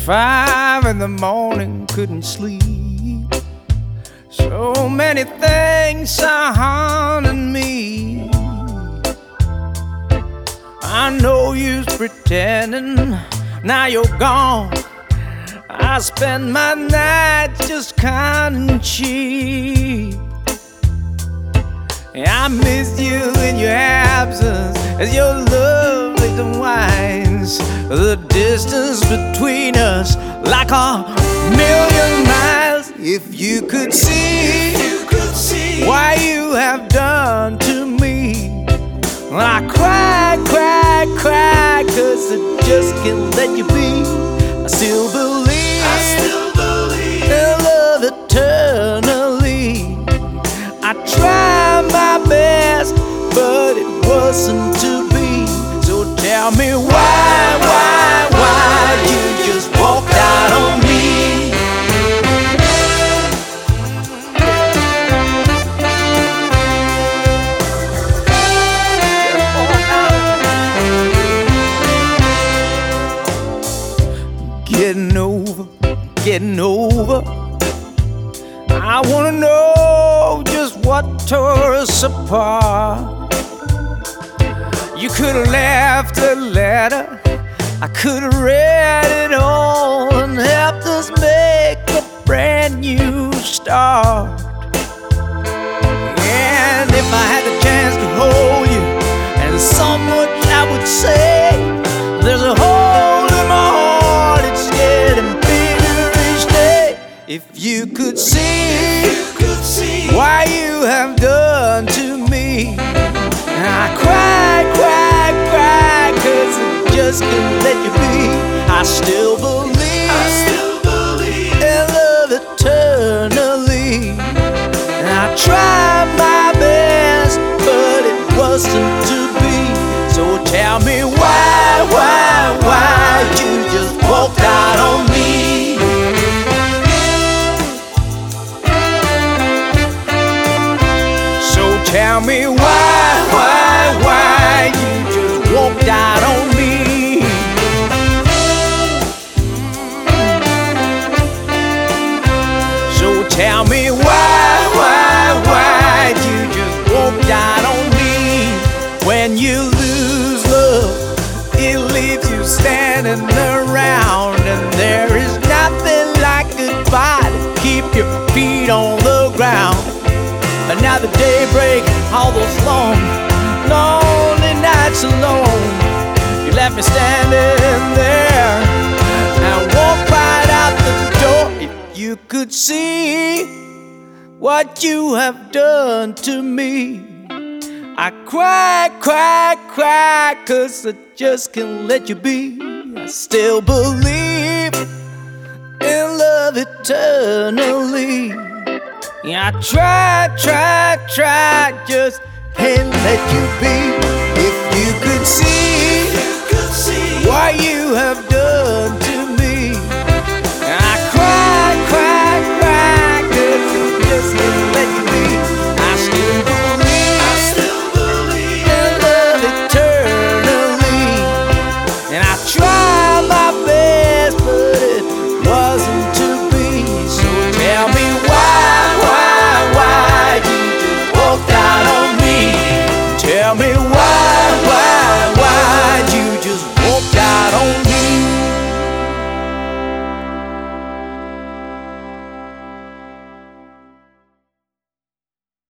5 in the morning, couldn't sleep. So many things are haunting me. I know you're pretending, now you're gone. I spend my nights just counting sheep. I miss you in your absence as your love lays and winds. The distance between us like a million miles. If you could see what you have done to me, I cry, cry, cry, 'cause I just can't let you be. I still believe in love eternally. I tried my best, but it wasn't to be. So tell me why you just walked out on me? Getting over. I wanna know just what tore us apart. You could've left a letter, I could've read it all and helped us make a brand new start. And if I had the chance to hold you, and so much I would say, there's a hole in my heart, it's getting bigger each day. If you could see what you have done to me, I cry, cry, cry, 'cause I just can't let you be. I still believe in love eternally. And I tried my best, but it wasn't to be. So tell me why you just walked out on me? So tell me why you just walked out on me? So tell me why you just walked out on me? When you lose love, it leaves you standing around, and there is nothing like goodbye to keep your feet on the ground. Another daybreak, all those lonely nights alone. You left me standing there and walked right out the door. If you could see what you have done to me, I cry, cry, cry, 'cause I just can't let you be. I still believe in love eternally. Yeah, I try, just can't let you be. If you could see what you have done to me, I cry, cry, cry, 'cause I just can't let you be. I still believe in love eternally, and I try.